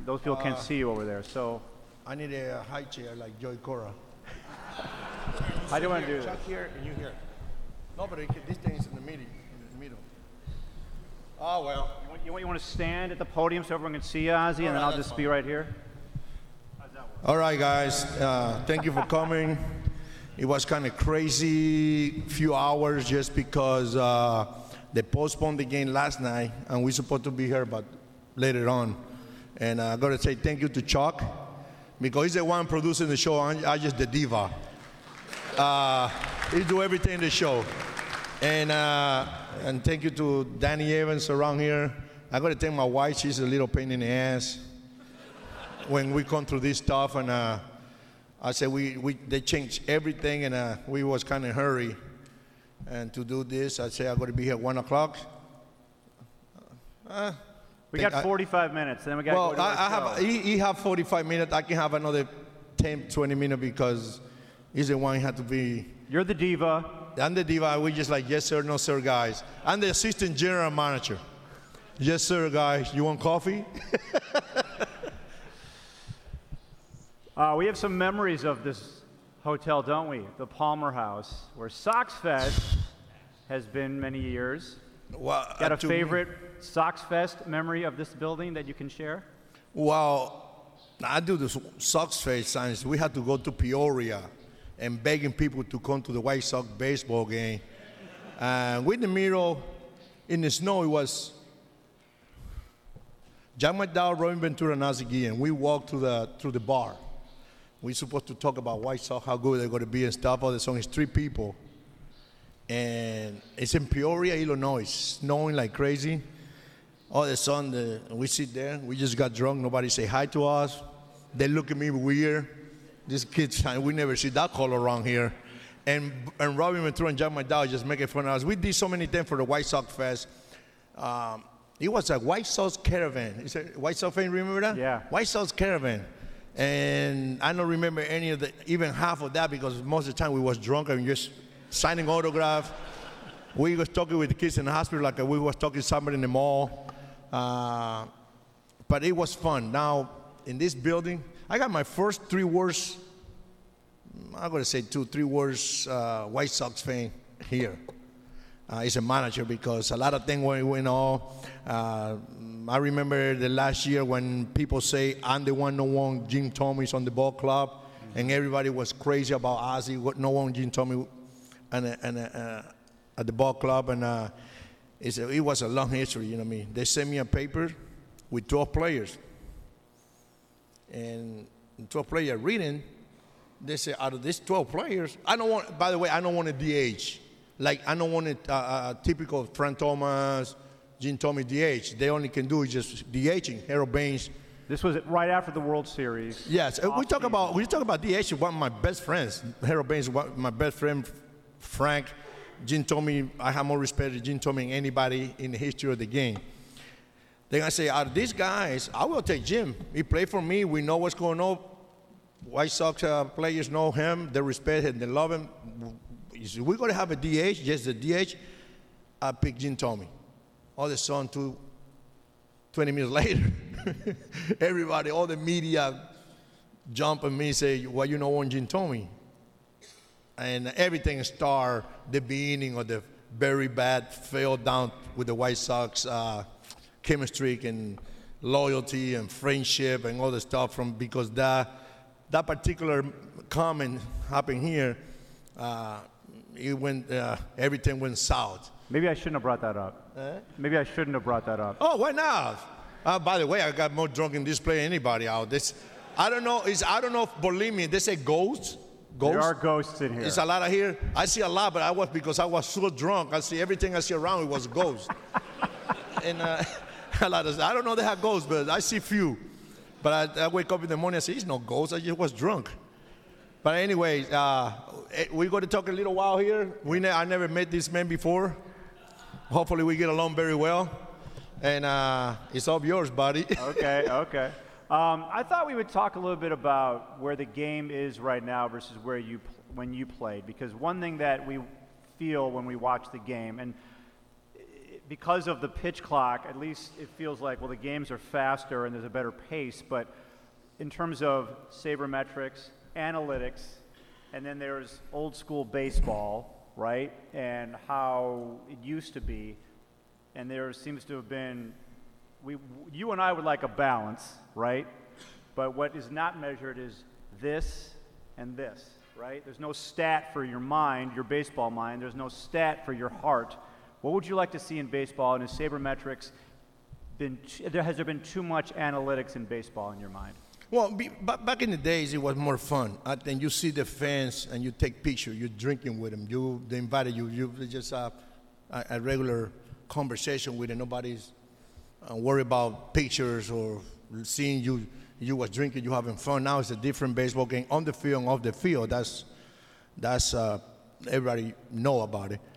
those people can't see you over there. So I need a high chair like Joey Cora. how do you want to do Chuck this? here and you here. No, but this thing is in the middle. Oh, well. You want to stand at the podium so everyone can see you, Ozzy, and then I'll just be right here? All right, guys. Thank you for coming. It was kind of crazy few hours just because they postponed the game last night, and we're supposed to be here, but later on. And I got to say thank you to Chuck, because he's the one producing the show. I'm just the diva. He do everything in the show. And thank you to Danny Evans around here. I got to thank my wife. She's a little pain in the ass when we come through this stuff. And I said they changed everything, and we was kind of hurry. And to do this, I said I'm going to be here at 1 o'clock. We got 45 minutes, then we got to go to our show. He have 45 minutes. I can have another 10, 20 minutes because he's the one who had to be. You're the diva. I'm the diva. We just like, yes, sir, no, sir, guys. I'm the assistant general manager. Yes, sir, guys. You want coffee? We have some memories of this hotel, don't we? The Palmer House, where Sox Fest has been many years. Well, got a favorite Sox Fest memory of this building that you can share? Well, I do the Sox Fest signs. We had to go to Peoria and begging people to come to the White Sox baseball game. And in the middle, in the snow, it was Jack McDowell, Robin Ventura, and Ozzie Guillen. We walked through the bar. We're supposed to talk about White Sox, how good they're going to be and stuff. All the song is 3 people. And it's in Peoria, Illinois. It's snowing like crazy. All of a sudden, we sit there. We just got drunk. Nobody say hi to us. They look at me weird. These kids, we never see that color around here. And Robin Ventura and Jack McDowell just making fun of us. We did so many things for the White Sox Fest. It was a White Sox caravan. Is it White Sox fan? Remember that? Yeah. White Sox caravan. And I don't remember any of even half of that because most of the time we was drunk and just signing autographs. We was talking with the kids in the hospital like we was talking to somebody in the mall. But it was fun. Now, in this building, I got my first 3 words, I'm going to say 3 words, White Sox fan here. He's a manager because a lot of things went on. I remember the last year when people say, I'm the one, no one, Jim Thomas on the ball club, and everybody was crazy about Ozzie, no one, Jim Thomas at the ball club, and it was a long history, you know what I mean? They sent me a paper with 12 players, and 12 players reading, they say, out of these 12 players, by the way, I don't want a DH. Like, I don't want a typical Frank Thomas, Jim Thomas DH. They only can do is just DHing. Harold Baines. This was right after the World Series. Yes, we talk about DH. One of my best friends, Harold Baines, my best friend, Frank, Jim Thomas. I have more respect for Jim Thomas than anybody in the history of the game. They're gonna say, out of these guys, I will take Jim. He played for me. We know what's going on. White Sox players know him. They respect him. They love him. We're going to have a DH, just the DH. I pick Jim Thomas. All of a sudden, 20 minutes later, everybody, all the media jump at me and say, why you don't want Jim Thomas? And everything started the beginning of the very bad fell down with the White Sox chemistry and loyalty and friendship and all the stuff because that particular comment happened here. Everything went south. Maybe I shouldn't have brought that up. Maybe I shouldn't have brought that up. Oh, why not? By the way, I got more drunk in this play than anybody out. I don't know if believe me, they say ghosts. There are ghosts in here. It's a lot of here. I see a lot, but because I was so drunk. I see everything I see around it was ghosts. And a lot of I don't know they have ghosts, but I see few. But I wake up in the morning and say, it's no ghost. I just was drunk. But anyway, we're going to talk a little while here. I never met this man before. Hopefully we get along very well. And it's all yours, buddy. Okay. I thought we would talk a little bit about where the game is right now versus when you played. Because one thing that we feel when we watch the game, and because of the pitch clock, at least it feels like, well, the games are faster and there's a better pace, but in terms of sabermetrics, analytics, and then there's old school baseball, right? And how it used to be, and there seems to have been, you and I would like a balance, right? But what is not measured is this and this, right? There's no stat for your mind, your baseball mind. There's no stat for your heart. What would you like to see in baseball? And is sabermetrics has there been too much analytics in baseball in your mind? Well, back in the days, it was more fun. I think you see the fans and you take pictures. You're drinking with them. They invited you. You just have a regular conversation with them. Nobody's worried about pictures or seeing you was drinking, you having fun. Now it's a different baseball game on the field and off the field. That's everybody know about it.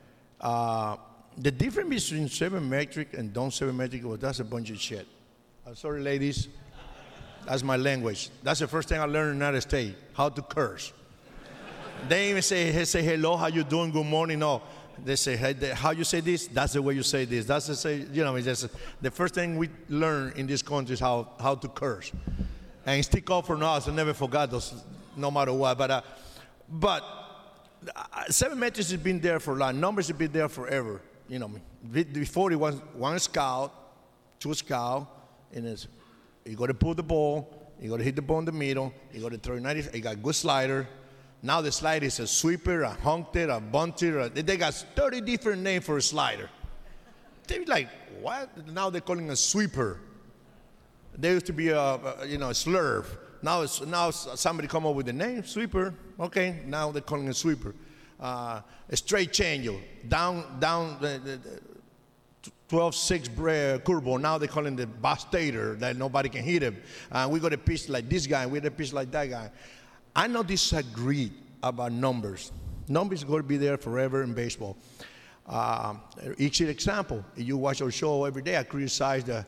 The difference between sabermetric and non-sabermetric, well, that's a bunch of shit. I'm sorry, ladies. That's my language. That's the first thing I learned in the United States, how to curse. They even say hello, how you doing, good morning. No, they say, hey, how you say this? That's the way you say this. That's it's just the first thing we learn in this country is how to curse. And stick up for us. I never forgot those, no matter what. But sabermetrics has been there for a lot. Numbers have been there forever. Before it was one scout, two scout, and you got to pull the ball, you got to hit the ball in the middle, you got to throw 90, you got a good slider. Now the slider is a sweeper, a hunter, a bunter. They got 30 different names for a slider. They're like, what? Now they're calling it a sweeper. There used to be a slurve. Now somebody come up with the name, sweeper. Okay, now they're calling it a sweeper. A straight changeup, down the 12-6 curveball. Now they're calling the bustator that nobody can hit him. We got a pitch like this guy. We got a pitch like that guy. I don't disagree about numbers. Numbers are going to be there forever in baseball. Each example, you watch our show every day. I criticize the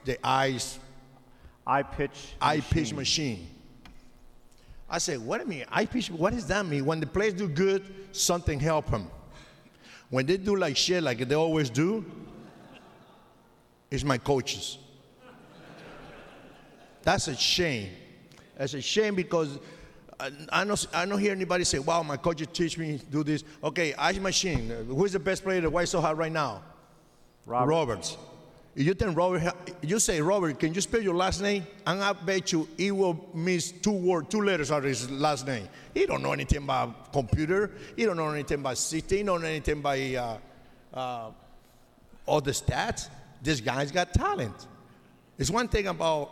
eye pitch machine. I say, what do you mean? Eye pitch, what does that mean? When the players do good, something help them. When they do like shit like they always do, it's my coaches. That's a shame. That's a shame because I don't hear anybody say, wow, my coach teach me to do this. Okay, ice machine. Who's the best player the White Sox have right now? Roberts. You tell Robert, you say, Robert, can you spell your last name? And I bet you he will miss two letters out of his last name. He don't know anything about computer. He don't know anything about system. He don't know anything about all the stats. This guy's got talent. It's one thing about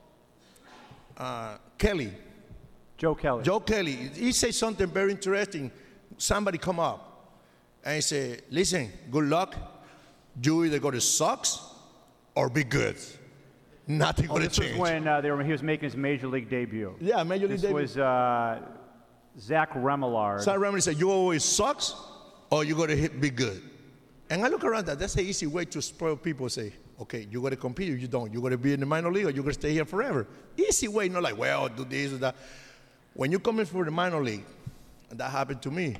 Kelly. Joe Kelly. Joe Kelly. He said something very interesting. Somebody come up and he said, listen, good luck. You either go to Sox or be good. Nothing going to change. This was when he was making his Major League debut. Yeah, Major League debut. This was Zach Remillard. Zach Remillard said, you always Sox or you got to be good. And I look around that. That's an easy way to spoil people. Say, okay, you got to compete or you don't. You got to be in the minor league or you got to stay here forever. Easy way, not like, well, do this or that. When you come in for the minor league, and that happened to me,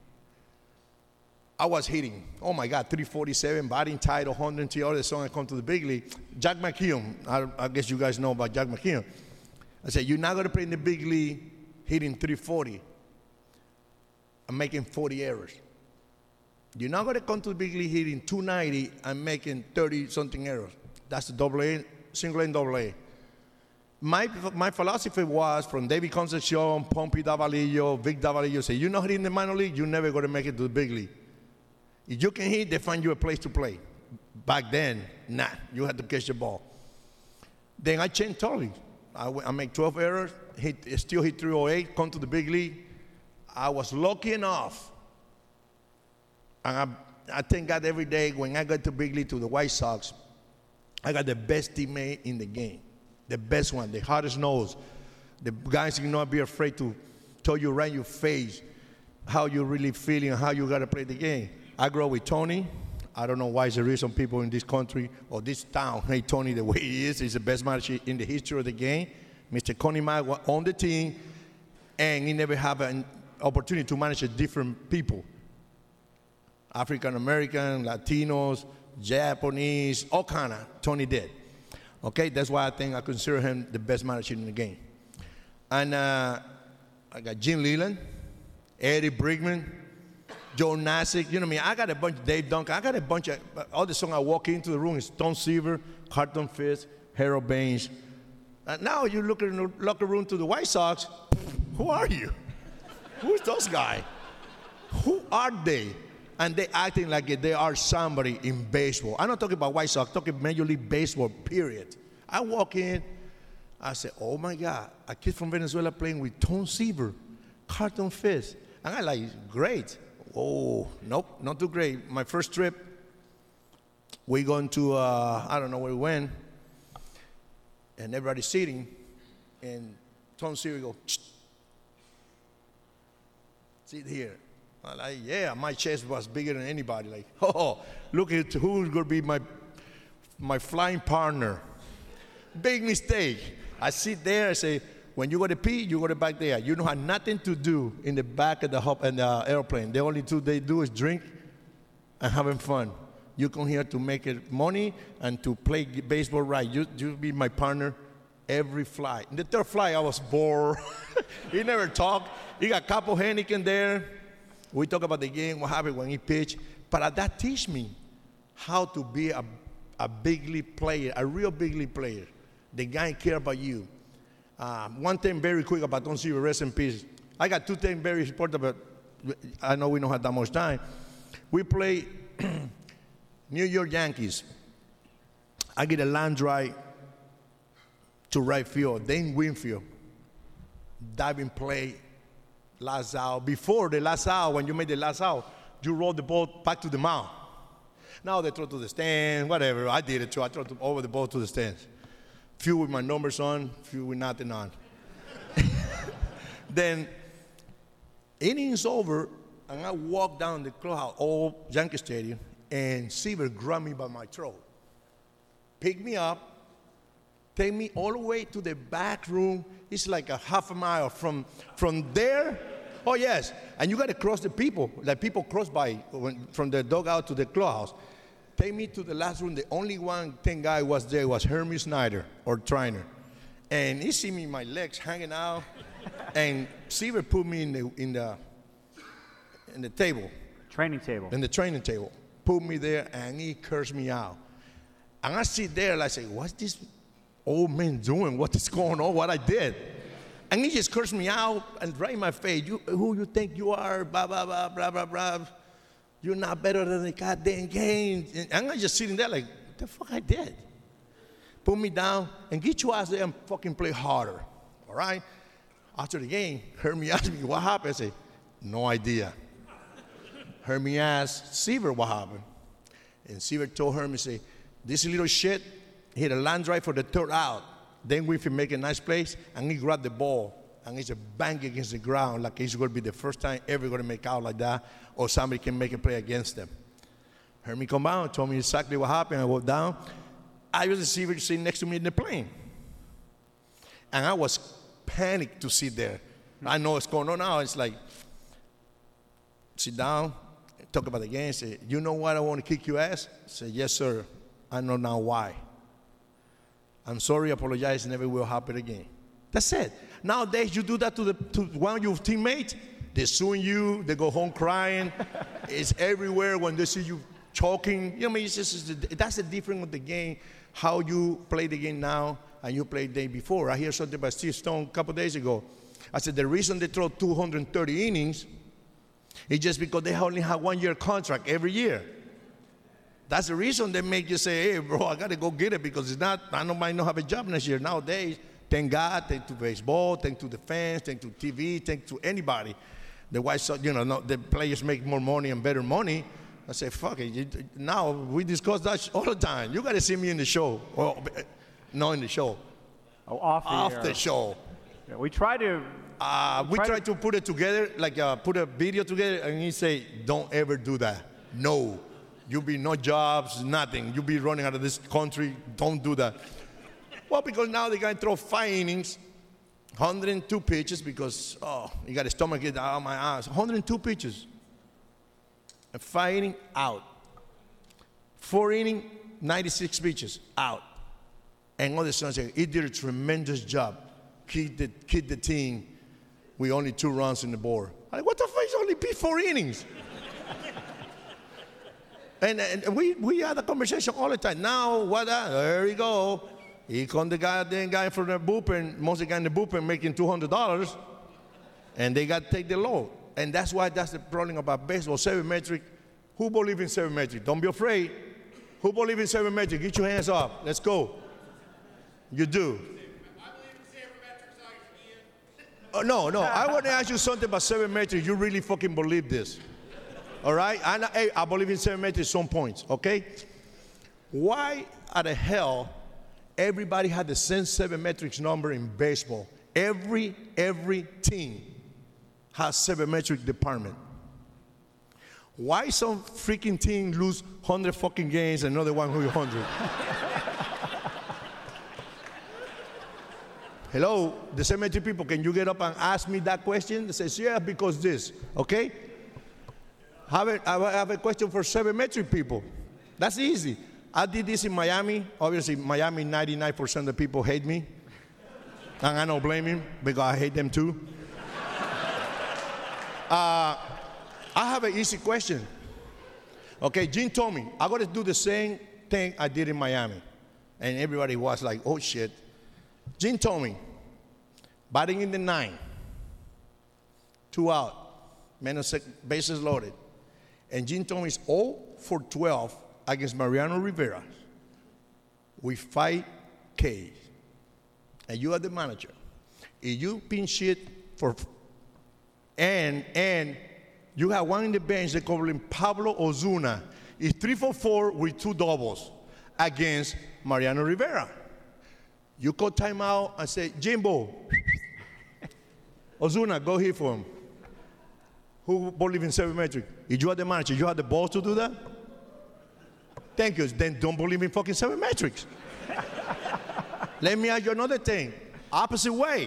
I was hitting, oh my God, 347, batting title, 100 all the song I come to the big league. Jack McKeon, I guess you guys know about Jack McKeon. I said, you're not going to play in the big league hitting 340. I'm making 40 errors. You're not going to come to the big league hitting 290 and making 30-something errors. That's the AA, single A and AA. My philosophy was from David Concepcion, Pompey Davalillo, Vic Davalillo, say, you're not hitting the minor league, you're never going to make it to the big league. If you can hit, they find you a place to play. Back then, nah, you had to catch the ball. Then I changed totally. I make 12 errors, still hit 308, come to the big league. I was lucky enough, and I thank God every day when I got to big league to the White Sox, I got the best teammate in the game. The best one, the hardest nose. The guys can not be afraid to tell you right in your face how you're really feeling and how you got to play the game. I grew up with Tony. I don't know why it's the reason people in this country or this town hate Tony the way he is. He's the best manager in the history of the game. Mr. Connie Mack was on the team, and he never had an opportunity to manage different people. African-American, Latinos, Japanese, all kind of, Tony did. Okay, that's why I think I consider him the best manager in the game. And I got Jim Leland, Eddie Brickman, Joe Nasick. You know what I mean? I got a bunch, Dave Duncan. I got a bunch of, all the songs I walk into the room is Tom Seaver, Carlton Fisk, Harold Baines. And now you look in the locker room to the White Sox, who are you? Who's those guys? Who are they? And they acting like they are somebody in baseball. I'm not talking about White Sox, I'm talking Major League Baseball, period. I walk in, I say, oh my God, a kid from Venezuela playing with Tom Seaver, Carlton Fisk. And I'm like, great. Oh, nope, not too great. My first trip, we going to, I don't know where we went, and everybody's sitting, and Tom Seaver go, sit here. I'm like, yeah, my chest was bigger than anybody. Like, oh, look at who's going to be my flying partner. Big mistake. I sit there, I say, when you go to pee, you go to back there. You don't have nothing to do in the back of the airplane. The only two they do is drink and having fun. You come here to make it money and to play baseball right. You be my partner every flight. In the third flight, I was bored. He never talked. He got Capo Henneken there. We talk about the game, what happened when he pitched. But that teach me how to be a big league player, a real big league player. The guy care about you. One thing very quick about Tom Seaver, rest in peace. I got two things very important, but I know we don't have that much time. We play New York Yankees. I get a line drive to right field. Dane Winfield, diving play, last out. Before the last out, when you made the last out, you roll the ball back to the mound. Now they throw to the stand, whatever. I did it too. I throw over the ball to the stands. Few with my numbers on, few with nothing on. Then, innings over, and I walk down the clubhouse, old Yankee Stadium, and Seaver grabbed me by my throat, pick me up, take me all the way to the back room. It's like a half a mile from there. Oh, yes. And you got to cross the people. Like people cross by from the dugout to the clubhouse. Take me to the last room. The only one guy was there was Hermie Snyder or Trainer. And he see me, my legs hanging out. And Seaver put me in the table. Training table. In the training table. Put me there, and he cursed me out. And I sit there and I say, what's this old man doing? What is going on? What I did? And he just cursed me out and right in my face. Who you think you are? Blah, blah, blah, blah, blah, blah. You're not better than the goddamn game. And I'm just sitting there like, what the fuck I did? Put me down and get your ass there and fucking play harder. All right? After the game, Hermie asked me, what happened? I said, no idea. Hermie asked Seaver what happened. And Seaver told Hermie, say, this little shit hit a line drive for the third out. Then Winfield make a nice place, and he grabbed the ball, and he's a bang against the ground like it's going to be the first time ever going to make out like that, or somebody can make a play against them. Hermie come out, told me exactly what happened. I walked down. I was the Seaver sitting next to me in the plane. And I was panicked to sit there. I know what's going on now. It's like, sit down, talk about the game, say, you know what, I want to kick your ass? I say, yes, sir. I know now why. I'm sorry, apologize, never will happen again. That's it. Nowadays, you do that to one of your teammates, they're suing you, they go home crying. It's everywhere when they see you choking. You know what I mean? That's the difference with the game, how you play the game now and you played the day before. I hear something about Steve Stone a couple days ago. I said the reason they throw 230 innings is just because they only have 1 year contract every year. That's the reason they make you say, hey, bro, I got to go get it because it's not, I might not have a job next year. Nowadays, thank God, thank to baseball, thank to the fans, thank to TV, thank to anybody. The White Sox, the players make more money and better money. I say, fuck it. Now, we discuss that all the time. You got to see me in the show. Or, not in the show. Oh, off the show. Yeah, we try to... we try to put it together, like put a video together, and he say, don't ever do that. No. You'll be no jobs, nothing. You'll be running out of this country. Don't do that. Well, because now they're going to throw 5 innings, 102 pitches because, you got a stomach get out of my ass. 102 pitches. And 5 innings out. 4 innings, 96 pitches, out. And all the sudden say, he did a tremendous job. Keep the team with only 2 runs in the board. I'm like, what the fuck? He's only pitched 4 innings. and we had a conversation all the time. Now, there we go. Here comes the guy from the bullpen, most of the guy in the bullpen making $200, and they got to take the load. And that's the problem about baseball, sabermetric. Who believes in sabermetric? Don't be afraid. Who believes in sabermetric? Get your hands up. Let's go. You do. I believe in sabermetrics, Oh, no. I want to ask you something about sabermetric. You really fucking believe this. All right? I believe in sabermetric some points, okay? Why the hell everybody had the same sabermetrics number in baseball? Every team has sabermetric department. Why some freaking team lose 100 fucking games and another one who 100? Hello, the cemetery people, can you get up and ask me that question? They says, yeah, because this, okay? I have a question for sabermetric people. That's easy. I did this in Miami. Obviously, Miami, 99% of the people hate me. And I don't blame him because I hate them too. I have an easy question. Okay, Jim told me, I got to do the same thing I did in Miami. And everybody was like, oh shit. Jim told me, batting in the 9, 2 out, bases loaded. And Jim told me it's 0 for 12 against Mariano Rivera with 5 Ks. And you are the manager. If you pinch hit and you have one in the bench, they call him Pablo Ozuna. It's 3 for 4 with 2 doubles against Mariano Rivera. You call timeout and say, Jimbo, Ozuna, go hit for him. Who believes in sabermetric? If you are the manager, you have the balls to do that? Thank you. Then don't believe in fucking sabermetrics. Let me ask you another thing. Opposite way.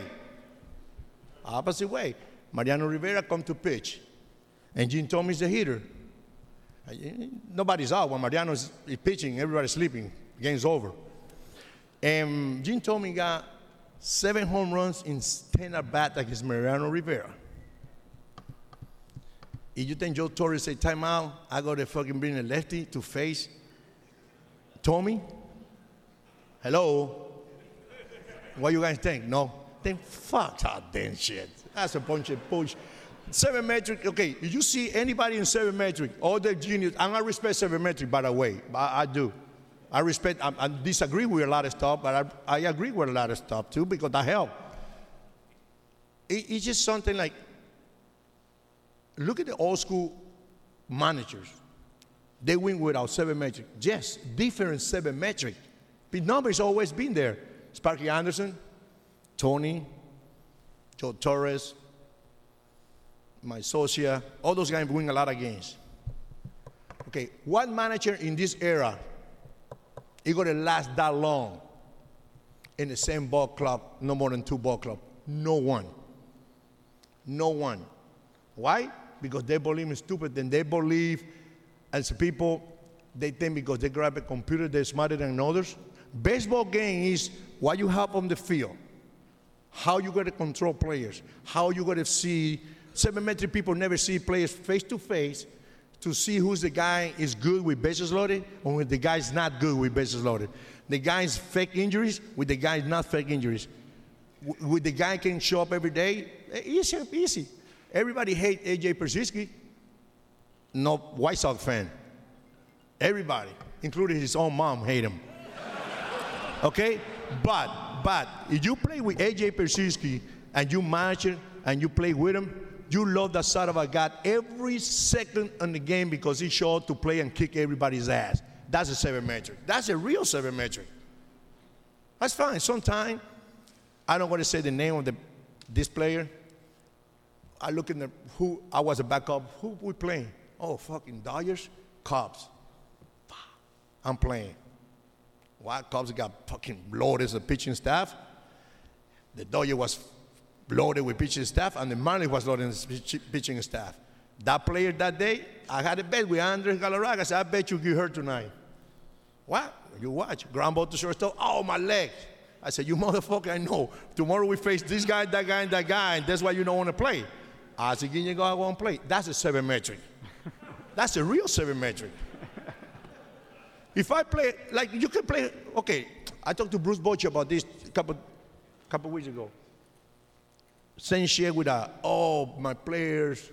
Mariano Rivera come to pitch. And Jim Thome is the hitter. Nobody's out. When Mariano is pitching, everybody's sleeping. Game's over. And Jim Thome got 7 home runs in 10 at-bats against Mariano Rivera. If you think Joe Torre say timeout, I got to fucking bring a lefty to face Thome? Hello? What you guys think? No? Then fuck that damn shit. That's a bunch of bullshit. Sabermetric, okay, if you see anybody in sabermetric, all the genius, and I respect sabermetric, by the way. I do. I disagree with a lot of stuff, but I agree with a lot of stuff too, because that helps. It's just something like, look at the old school managers. They win without sabermetric. Yes, different sabermetric. The number's always been there. Sparky Anderson, Tony, Joe Torres, my Socia, all those guys win a lot of games. Okay, what manager in this era is going to last that long in the same ball club, no more than 2 ball clubs? No one. No one. Why? Because they believe in stupid, and they believe as people, they think because they grab a computer, they're smarter than others. Baseball game is what you have on the field, how you got to control players, how you got to see. Sabermetric people never see players face to face to see who's the guy is good with bases loaded or the guy's not good with bases loaded. The guy's fake injuries with the guy's not fake injuries. With the guy can show up every day, easy. Everybody hates A.J. Pierzynski, no White Sox fan. Everybody, including his own mom, hate him. Okay? But if you play with A.J. Pierzynski and you manage him and you play with him, you love that side of a guy every second in the game because he showed up to play and kick everybody's ass. That's a sabermetric. That's a real sabermetric. That's fine. Sometimes, I don't want to say the name of this player. I look in who I was a backup. Who we playing? Oh, fucking Dodgers, Cubs. I'm playing. Why? Cubs got fucking loaded as a pitching staff. The Dodgers was loaded with pitching staff, and the Marlins was loaded with pitching staff. That player that day, I had a bet with Andres Galarraga. I said, I bet you get hurt tonight. What? You watch. Ground ball to shortstop. Oh, my leg. I said, you motherfucker, I know. Tomorrow we face this guy, and that guy, and that's why you don't want to play. I said, you go and play. That's a 7-metric. That's a real 7-metric. If I play, like you can play, okay, I talked to Bruce Bochy about this a couple weeks ago. Same shit with my players,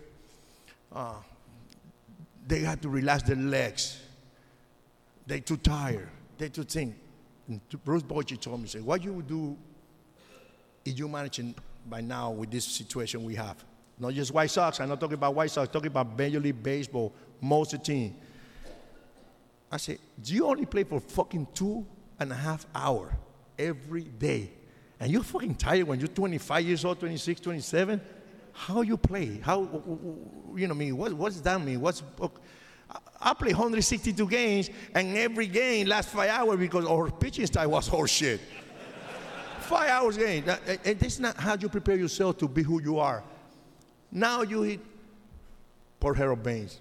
they have to relax their legs. They're too tired. They're too thin. And Bruce Bochy told me, what you would do if you managing by now with this situation we have? Not just White Sox. I'm not talking about White Sox. I'm talking about Major League Baseball, most of the team. I said, do you only play for fucking 2.5 hours every day? And you're fucking tired when you're 25 years old, 26, 27? How you play? How, you know, what does that mean? I play 162 games, and every game lasts 5 hours because our pitching style was horseshit. 5 hours game. And this is not how you prepare yourself to be who you are. Now you hit poor Harold Baines.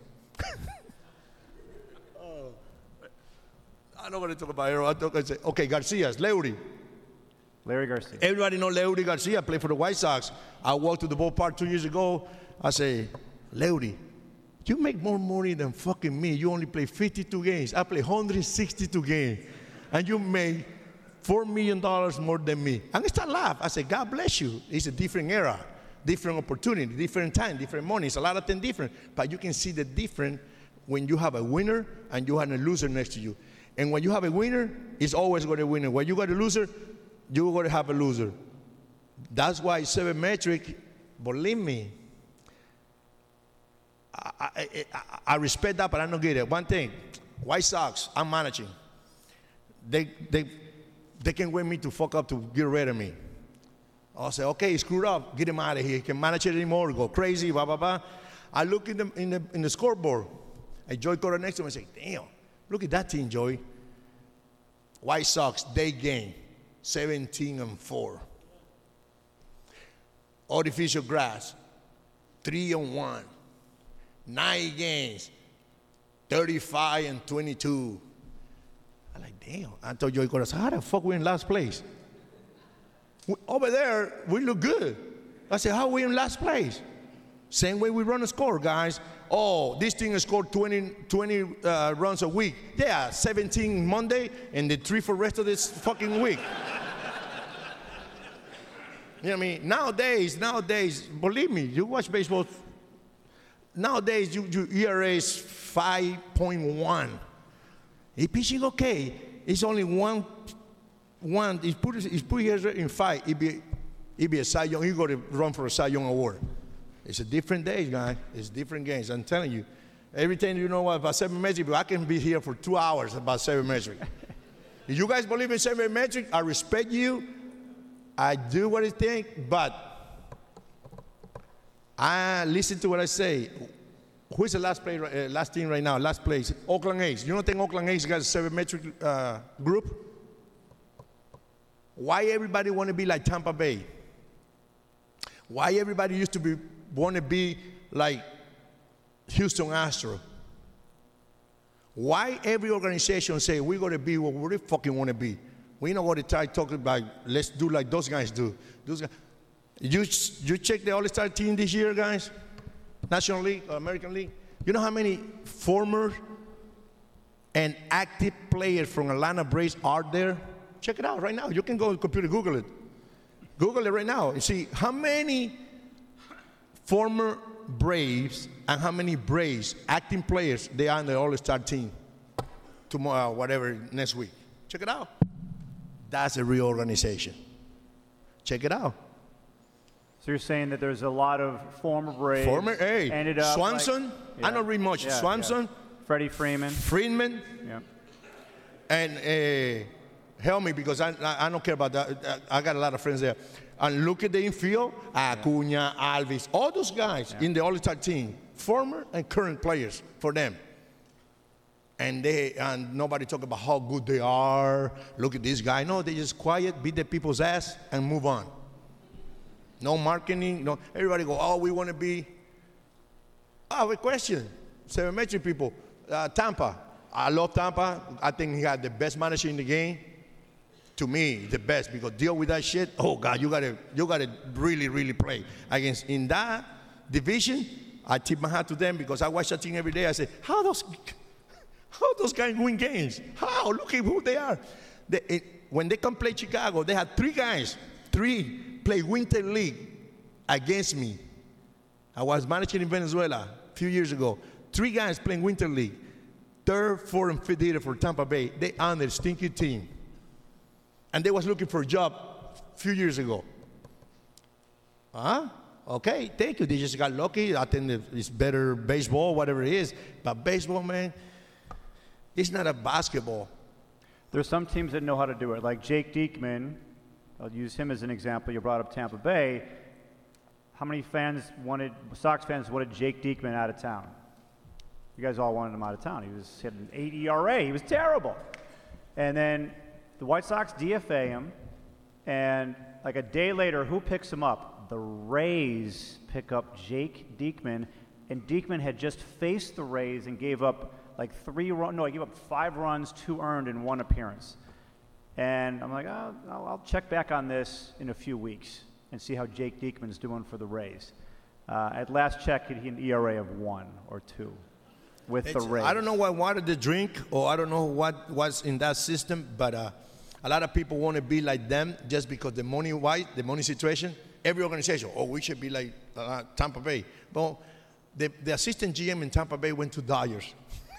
I don't want to talk about Harold. I say, okay, Garcia's, Leury. Larry Garcia. Everybody knows Leury Garcia, played for the White Sox. I walked to the ballpark 2 years ago. I say, Leury, you make more money than fucking me. You only play 52 games. I play 162 games. And you make $4 million more than me. And I start laughing. I say, God bless you. It's a different era, different opportunity, different time, different money. It's a lot of things different. But you can see the difference when you have a winner and you have a loser next to you. And when you have a winner, it's always going to win. When you got a loser, you're going to have a loser. That's why 7-metric, believe me, I respect that, but I don't get it. One thing, White Sox, I'm managing. They can wait me to fuck up to get rid of me. I'll say, okay, screwed up, get him out of here. He can manage it anymore, go crazy, blah, blah, blah. I look in the scoreboard. And Joey Cora next to him and say, damn, look at that team, Joey. White Sox, they game, 17-4. Artificial grass, 3-1. 9 games, 35-22. I'm like, damn. I told Joey Cora, how the fuck we in last place? Over there, we look good. I said, how we in last place? Same way we run a score, guys. Oh, this thing has scored 20 runs a week. Yeah, 17 Monday and the 3 for the rest of this fucking week. You know what I mean? Nowadays, believe me, you watch baseball. Nowadays, your ERA is 5.1. He's pitching okay. It's only one. He's put here in 5. He'd be a Cy Young. He's going to run for a Cy Young award. It's a different day, guys. It's different games. I'm telling you. Everything you know about 7-metric, I can be here for 2 hours about 7-metric. If you guys believe in 7-metric, I respect you. I do what I think, but I listen to what I say. Who is the last team right now? Last place, Oakland A's. You don't think Oakland A's got a 7-metric group? Why everybody want to be like Tampa Bay? Why everybody used to want to be like Houston Astros? Why every organization say we're going to be what we fucking want to be? We're not going to try talking about let's do like those guys do. Those guys. You check the All-Star team this year, guys? National League, American League. You know how many former and active players from Atlanta Braves are there? Check it out right now. You can go on the computer, Google it. Google it right now and see how many former Braves and how many Braves acting players they are in the All-Star team tomorrow, whatever, next week. Check it out. That's a real organization. Check it out. So you're saying that there's a lot of former Braves ended up Swanson. Like, yeah. I don't read much. Yeah, Swanson. Yeah. Freddie Freeman. Yeah. And help me because I don't care about that. I got a lot of friends there. And look at the infield. Acuna, Alvis, all those guys in the All-Star team, former and current players for them. And nobody talk about how good they are. Look at this guy. No, they just quiet, beat the people's ass, and move on. No marketing. No. Everybody go, oh, we want to be. I have a question. 7-metric people. Tampa. I love Tampa. I think he had the best manager in the game. To me, the best, because deal with that shit. Oh God, you gotta really, really play against in that division. I tip my hat to them because I watch that team every day. I say, how those guys win games? How? Look at who they are. When they come play Chicago, they had three play Winter League against me. I was managing in Venezuela a few years ago. 3 guys playing Winter League. 3rd, 4th, and 5th hitter for Tampa Bay. They on their stinky team. And they was looking for a job a few years ago. Huh? Okay, thank you. They just got lucky. I think it's better baseball, whatever it is. But baseball, man, it's not a basketball. There's some teams that know how to do it, like Jake Diekman. I'll use him as an example. You brought up Tampa Bay. How many Sox fans wanted Jake Diekman out of town? You guys all wanted him out of town. He had an 8 ERA. He was terrible. And then the White Sox DFA him, and like a day later, who picks him up? The Rays pick up Jake Diekman, and Diekman had just faced the Rays and gave up like 3 runs. No, he gave up 5 runs, 2 earned in 1 appearance. And I'm like, oh, I'll check back on this in a few weeks and see how Jake Diekman's doing for the Rays. At last check, he had an ERA of 1 or 2 with the Rays. I don't know what water they drink, or I don't know what was in that system, but a lot of people want to be like them just because the money situation. Every organization, we should be like Tampa Bay. Well, the assistant GM in Tampa Bay went to Dodgers.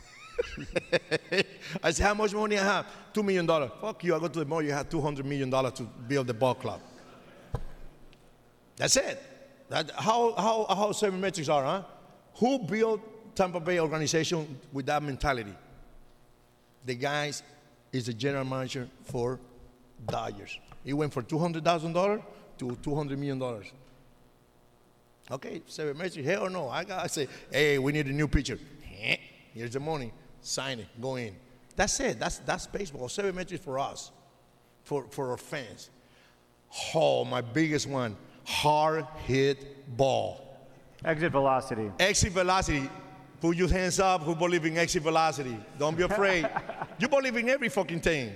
I said, how much money I have? $2 million. Fuck you, I go to the mall, you have $200 million to build the ball club. That's it. How sabermetrics are, huh? Who built Tampa Bay organization with that mentality? The guy is the general manager for Dodgers. He went from $200,000 to $200 million. Okay, sabermetrics, hell no. I say, hey, we need a new pitcher. Here's the money. Sign it. Go in. That's it. That's baseball. Sabermetrics for us, for our fans. Oh, my biggest one. Hard hit ball. Exit velocity. Exit velocity. Put your hands up who believe in exit velocity. Don't be afraid. You believe in every fucking thing.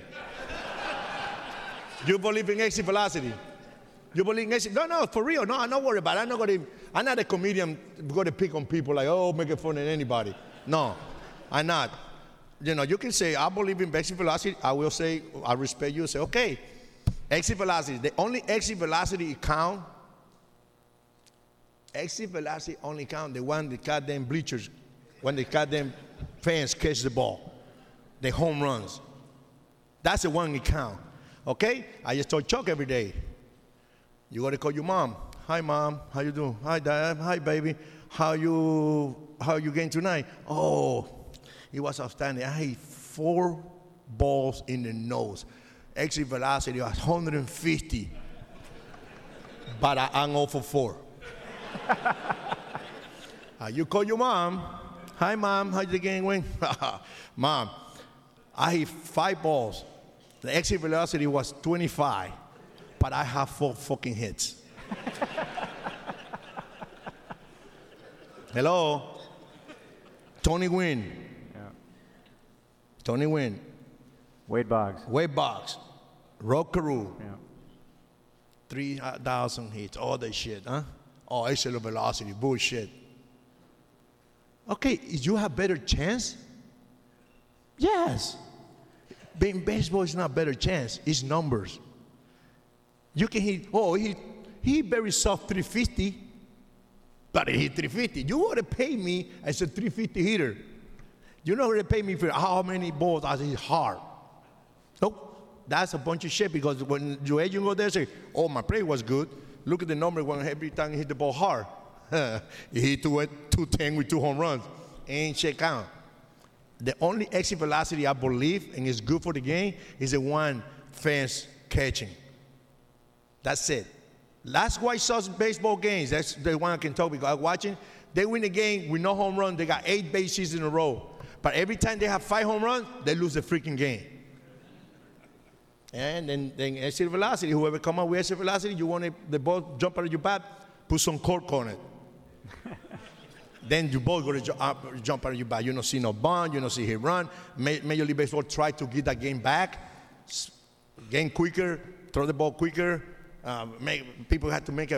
You believe in exit velocity. You believe in exit. No, for real. No, I'm not worried about it. I'm not a comedian going to pick on people like, making fun of anybody. No, I'm not. You can say, I believe in exit velocity. I will say, I respect you. Say, okay, exit velocity. The only exit velocity count. Exit velocity only count the one that goddamn bleachers, when the goddamn fans catch the ball, the home runs. That's the one that count. Okay? I just told Chuck every day. You got to call your mom. Hi, Mom. How you doing? Hi, Dad. Hi, baby. How you getting tonight? Oh, it was outstanding. I hit 4 balls in the nose. Exit velocity was 150. But I'm 0 for 4. You call your mom. Hi, Mom. How's the game going? Mom, I hit 5 balls. The exit velocity was 25, but I have 4 fucking hits. Hello? Tony Gwynn. Yeah. Tony Gwynn. Wade Boggs. Rod Carew. Yeah. 3,000 hits. All that shit, huh? Oh, exit velocity. Bullshit. Okay, you have better chance? Yes. In baseball, it's not better chance. It's numbers. You can hit, he very soft 350, but he hit 350. You want to pay me as a 350 hitter. You know what to pay me for how many balls I hit hard. Nope. That's a bunch of shit because when your agent go there and say, my play was good, look at the number when every time he hit the ball hard. He hit 210 with 2 home runs. Ain't shit count. The only exit velocity I believe, and is good for the game, is the one fans catching. That's it. Last White Sox baseball games, that's the one I can talk because I'm watching. They win the game with no home run. They got 8 bases in a row. But every time they have 5 home runs, they lose the freaking game. And then exit velocity, whoever come up with exit velocity, you want the ball jump out of your bat, put some cork on it. Then you both going to jump out of your back. You don't see no bunt. You don't see him run. Major League Baseball try to get that game back, game quicker, throw the ball quicker. People had to make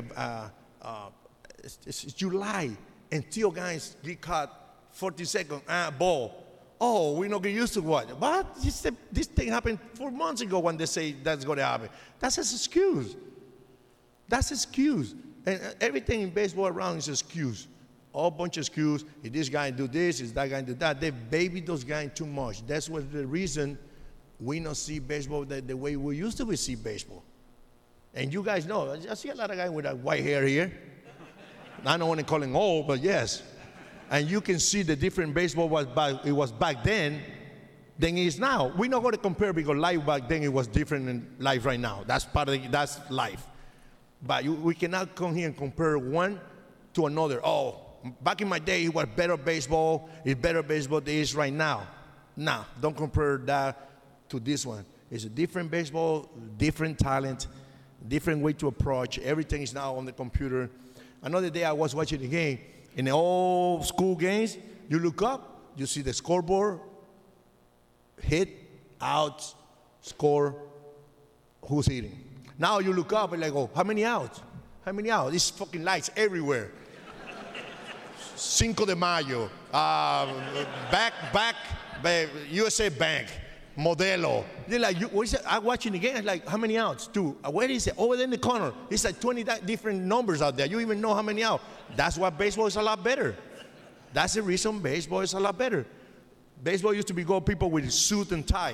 it's July, and still guys get caught 40 seconds, ball. Oh, we not get used to what? What? This thing happened 4 months ago when they say that's going to happen. That's an excuse. That's an excuse. And everything in baseball around is an excuse. All bunch of excuses. If this guy do this, if that guy do that. They baby those guys too much. That's what the reason we don't see baseball the way we used to see baseball. And you guys know, I see a lot of guys with that white hair here. I don't want to call him old, but yes. And you can see the different baseball was back then than it is now. We're not going to compare because life back then it was different than life right now. That's that's life. But we cannot come here and compare one to another. Oh, back in my day it was better baseball. It's better baseball than it is right now. Nah, don't compare that to this one. It's a different baseball, different talent, different way to approach. Everything is now on the computer. Another day I was watching the game. In the old school games, you look up, you see the scoreboard, hit, out, score, who's hitting. Now you look up and like, oh, how many outs? How many outs? These fucking lights everywhere. Cinco de Mayo, USA Bank, Modelo. They're like, what is it? I'm watching the game. It's like, how many outs? 2. Where is it? Over there in the corner. It's like 20 different numbers out there. You even know how many outs. That's why baseball is a lot better. That's the reason baseball is a lot better. Baseball used to be people with suit and tie.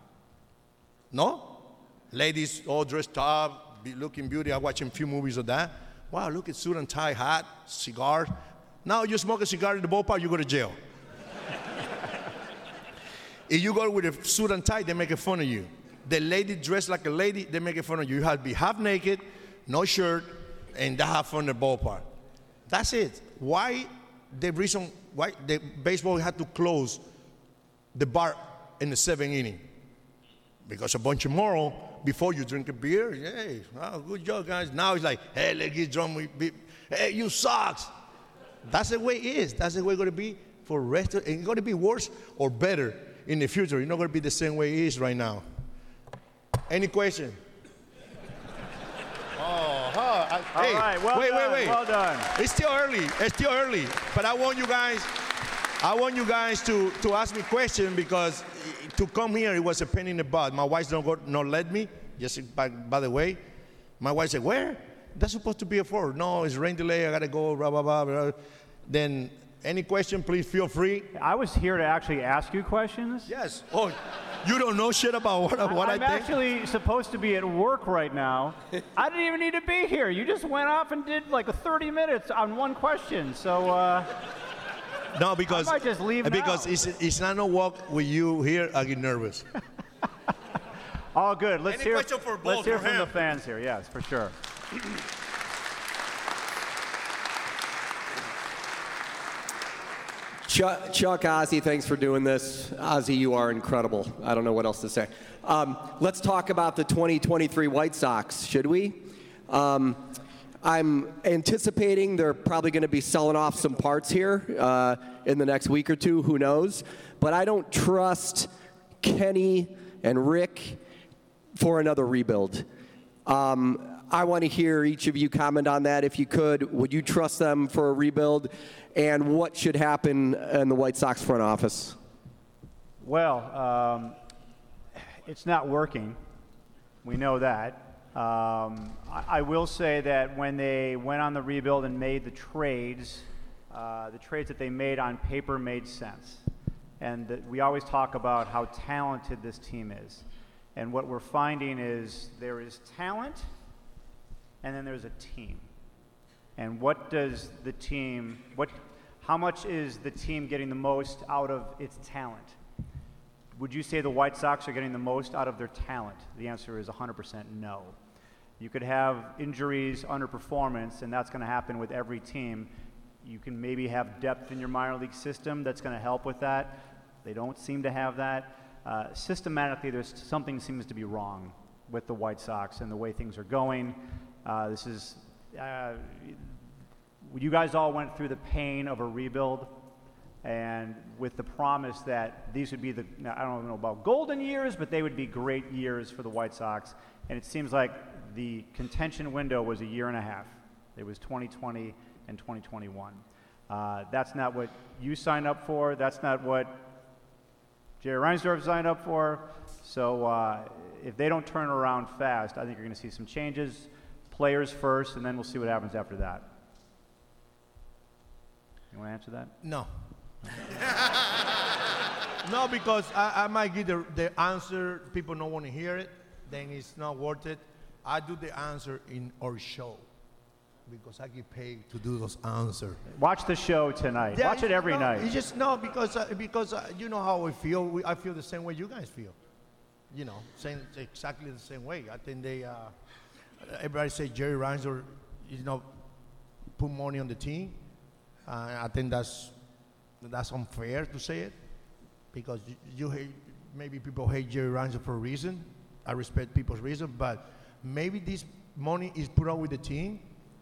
No? Ladies all dressed up, looking beauty. I'm watching a few movies of that. Wow, look at suit and tie, hat, cigar. Now you smoke a cigar in the ballpark, you go to jail. If you go with a suit and tie, they make fun of you. The lady dressed like a lady, they make fun of you. You have to be half naked, no shirt, and they have fun in the ballpark. That's it. Why the baseball had to close the bar in the 7th inning? Because a bunch of moral, before you drink a beer, hey, oh, good job, guys. Now it's like, hey, let's get drunk. Hey, you sucks. That's the way it is. That's the way it's going to be for the rest of it. It's going to be worse or better in the future. It's not going to be the same way it is right now. Any question? All right, wait. Well done. It's still early. But I want you guys to ask me questions because to come here, it was a pain in the butt. My wife not let me. Just by the way, my wife said, where? That's supposed to be a 4. No, it's rain delay. I got to go, blah, blah, blah, blah. Then any question, please feel free. I was here to actually ask you questions. Yes. Oh, you don't know shit about what I think? I'm actually supposed to be at work right now. I didn't even need to be here. You just went off and did like 30 minutes on one question. So, no, because I might just leave because now. It's not no walk with you here. I get nervous. All good. Let's hear from the fans here. Yes, for sure. Chuck, Ozzie, thanks for doing this. Ozzie, you are incredible. I don't know what else to say. Let's talk about the 2023 White Sox, should we? I'm anticipating they're probably going to be selling off some parts here in the next week or two. Who knows? But I don't trust Kenny and Rick for another rebuild. I want to hear each of you comment on that. If you could, would you trust them for a rebuild? And what should happen in the White Sox front office? Well, it's not working. We know that. I will say that when they went on the rebuild and made the trades that they made on paper made sense. And we always talk about how talented this team is. And what we're finding is there is talent, and then there's a team. And how much is the team getting the most out of its talent? Would you say the White Sox are getting the most out of their talent? The answer is 100% no. You could have injuries, underperformance, and that's going to happen with every team. You can maybe have depth in your minor league system that's going to help with that. They don't seem to have that. Systematically, something seems to be wrong with the White Sox and the way things are going. you guys all went through the pain of a rebuild, and with the promise that these would be now, I don't know about golden years, but they would be great years for the White Sox. And it seems like the contention window was a year and a half. It was 2020 and 2021. That's not what you signed up for. That's not what Jerry Reinsdorf signed up for. So if they don't turn around fast, I think you're going to see some changes. Players first, and then we'll see what happens after that. You want to answer that? No. No, because I might give the answer, people don't want to hear it, then it's not worth it. I do the answer in our show because I get paid to do those answers. Watch the show tonight. Yeah, Watch it every night. It's just no, because you know how I feel. I feel the same way you guys feel. You know, exactly the same way. I think everybody say Jerry Reinsdorf, put money on the team. I think that's unfair to say it, because you hate, maybe people hate Jerry Reinsdorf for a reason. I respect people's reason, but maybe this money is put out with the team.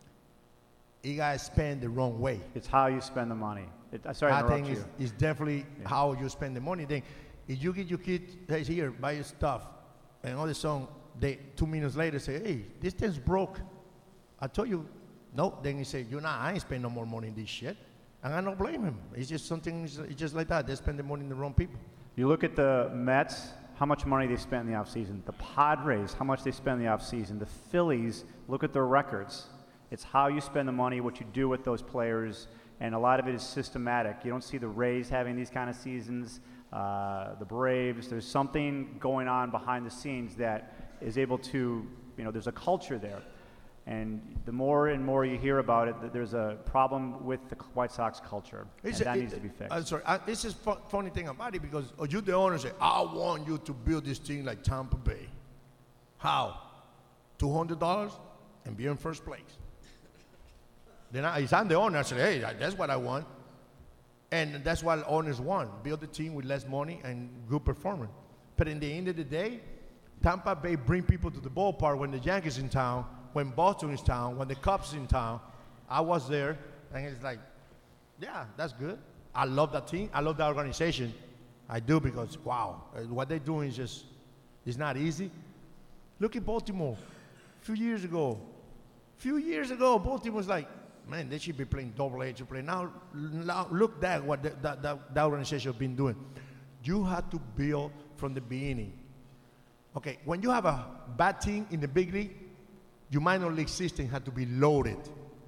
You guys spend the wrong way. It's how you spend the money. Sorry to interrupt you. It's definitely how you spend the money. Then, if you get your kid, hey, here, buy your stuff, and all the song, they 2 minutes later say, hey, this thing's broke. I told you, no. Then he say, I ain't spend no more money in this shit. And I don't blame him. It's just something, it's just like that. They spend the money in the wrong people. You look at the Mets, how much money they spent in the offseason. The Padres, how much they spent in the offseason. The Phillies, look at their records. It's how you spend the money, what you do with those players, and a lot of it is systematic. You don't see the Rays having these kind of seasons, the Braves. There's something going on behind the scenes that is able to, there's a culture there. And the more and more you hear about it, there's a problem with the White Sox culture, and that needs to be fixed. I'm sorry, this is funny thing about it, because you, the owner, say, I want you to build this thing like Tampa Bay. How? $200 and be in first place. Then I'm the owner. I say, hey, that's what I want. And that's what owners want. Build a team with less money and good performance. But in the end of the day, Tampa Bay bring people to the ballpark when the Yankees in town, when Boston is in town, when the Cubs in town. I was there, and it's like, yeah, that's good. I love that team. I love that organization. I do, because, wow, what they're doing is just, it's not easy. Look at Baltimore. A few years ago, Baltimore was like, man, they should be playing AA to play. Now look at what that organization has been doing. You have to build from the beginning. Okay, when you have a bad team in the big league, your minor league system has to be loaded.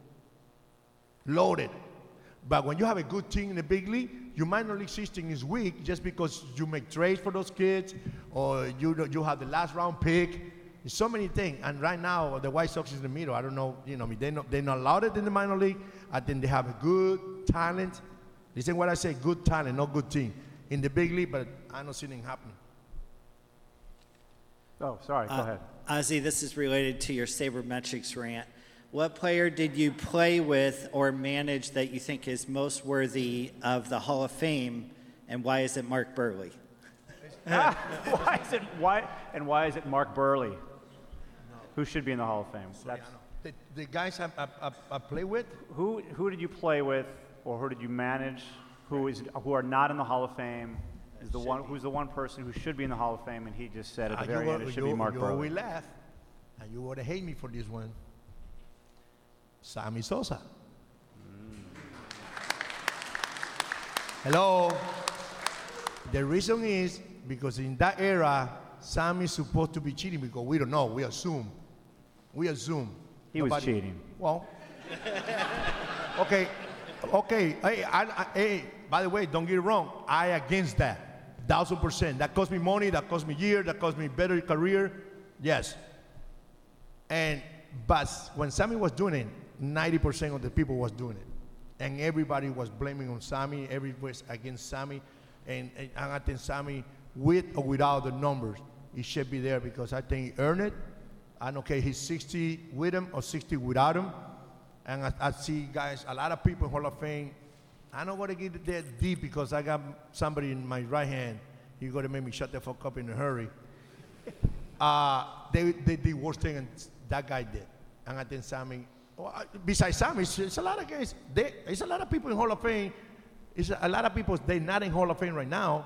But when you have a good team in the big league, your minor league system is weak just because you make trades for those kids, or you have the last round pick. There's so many things. And right now, the White Sox is in the middle. I don't know, they're not allowed in the minor league. I think they have a good talent. Listen what I say, good talent, not good team. In the big league, but I don't see anything happening. Oh, sorry, go ahead. Ozzie, this is related to your sabermetrics rant. What player did you play with or manage that you think is most worthy of the Hall of Fame, and why is it Mark Burley? Why is it Mark Burley? Who should be in the Hall of Fame? The guys I play with? Who did you play with, or who did you manage, who are not in the Hall of Fame? Who's the one person who should be in the Hall of Fame, and he just said at the very end it should be Mark Burley. You laugh, and you would hate me for this one. Sammy Sosa. Hello. The reason is because in that era, Sammy is supposed to be cheating, because we don't know. We assume. He was cheating. Well, okay. Hey, by the way, don't get it wrong. I against that. 1,000%. That cost me money. That cost me years. That cost me better career. Yes. But when Sammy was doing it, 90% of the people was doing it, and everybody was blaming on Sammy. Everybody was against Sammy, and I think Sammy, with or without the numbers, he should be there, because I think he earned it. I don't care he's 60 with him or 60 without him. And I see guys, a lot of people in Hall of Fame. I don't want to get that deep, because I got somebody in my right hand. You're going to make me shut the fuck up in a hurry. They did worse thing than that guy did. And I think Sammy besides Sam, it's a lot of guys. It's a lot of people in Hall of Fame. It's a lot of people, they're not in Hall of Fame right now.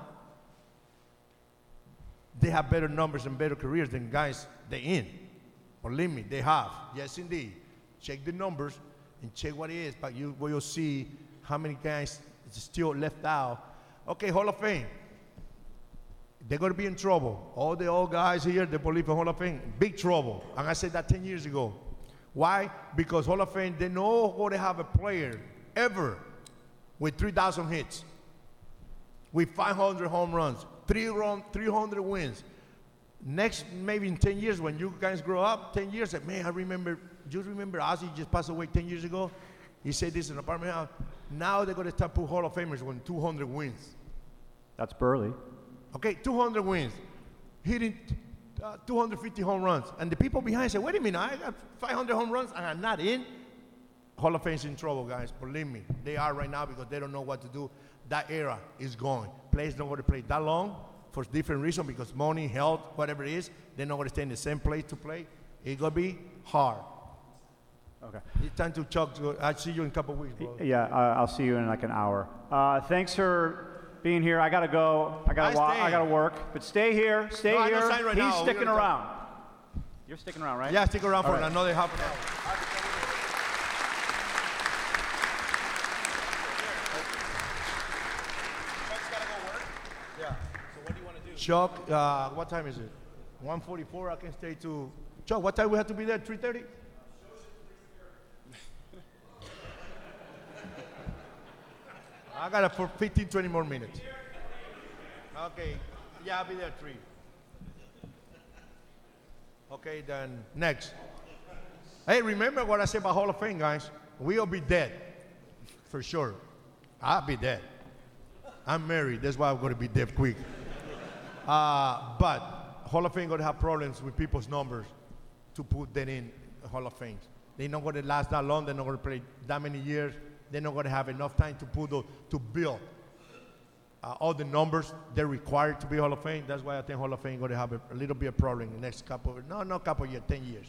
They have better numbers and better careers than guys they're in. Believe me, they have. Yes, indeed. Check the numbers and check what it is, but you will see how many guys still left out. Okay, Hall of Fame. They're going to be in trouble. All the old guys here, they believe in Hall of Fame, big trouble. And I said that 10 years ago. Why? Because Hall of Fame, they know how to have a player ever with 3,000 hits, with 500 home runs, 300 wins. Next, maybe in 10 years, when you guys grow up, 10 years, like, man, you remember Ozzie just passed away 10 years ago? He said this in an apartment house. Now they're going to start put Hall of Famers with 200 wins. That's Burley. Okay, 200 wins, hitting 250 home runs. And the people behind say, wait a minute, I got 500 home runs and I'm not in? Hall of Fame's in trouble, guys. Believe me. They are right now because they don't know what to do. That era is gone. Players don't want to play that long for different reasons, because money, health, whatever it is. They're not going to stay in the same place to play. It's going to be hard. Okay. It's time to Chuck. I'll see you in a couple of weeks, bro. Yeah, I'll see you in like an hour. Thanks for being here. I gotta go. I gotta work. But stay here. Stay No, I'm here. not signing right He's now. sticking around. You're sticking around, right? Yeah, stick around for All right. another half an hour. Chuck, what time is it? 1:44. I can stay to. Chuck, what time we have to be there? 3:30. I got it for 15, 20 more minutes. Okay. Yeah, I'll be there at 3. Okay, then next. Hey, remember what I said about Hall of Fame, guys? We'll be dead. For sure. I'll be dead. I'm married. That's why I'm going to be dead quick. But Hall of Fame going to have problems with people's numbers to put them in Hall of Fame. They're not going to last that long. They're not going to play that many years. They're not going to have enough time to build all the numbers they're required to be Hall of Fame. That's why I think Hall of Fame is going to have a little bit of problem in the next couple of years, 10 years.